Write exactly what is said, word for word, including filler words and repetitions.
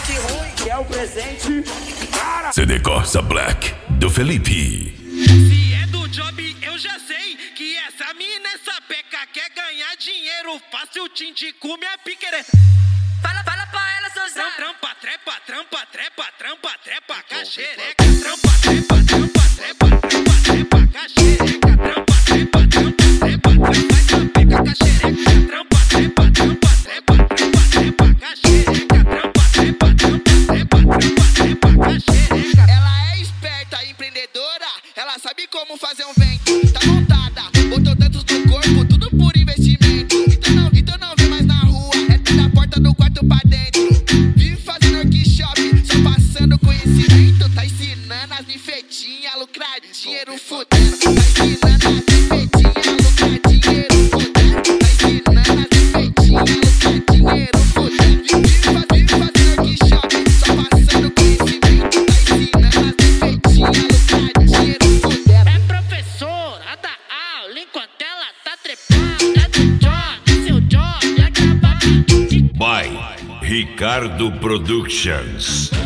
presente ruim, que é o presente. Cara. C D Corsa Black, do Felipe. Se é do job, eu já sei que essa mina, essa peca quer ganhar dinheiro fácil, te indico minha piqueira. Fala, fala pra ela, Suzana. Trampa, trepa, trampa, trepa, trampa, trepa, caxereca. Trampa, trepa, trampa, trepa, trampa, trepa, caxereca. Trampa, trepa, trampa, trepa, trepa, sapeca, caxereca. Trampa, trepa, trampa, trepa, trepa, trepa, caxereca. Trampa, trepa, trampa, trepa, trepa, trepa, caxereca. Ela é esperta, empreendedora, ela sabe como fazer um vento. Tá montada, botou dentro do corpo, tudo por investimento. Então não, então não vem mais na rua, é da porta do quarto pra dentro. Vive fazendo workshop, só passando conhecimento. Tá ensinando as ninfetinhas a lucrar dinheiro fudendo. Tá ensinando as ninfetinhas a lucrar dinheiro fudendo. Tá ensinando as ninfetinhas a lucrar dinheiro fudendo. Vive, vive fazendo workshop, só passando conhecimento. Tá ensinando as ninfetinhas a lucrar dinheiro fudendo. É professora, dá aula enquanto ela tá trepando. É do job, seu job, acaba. By Ricardo Productions.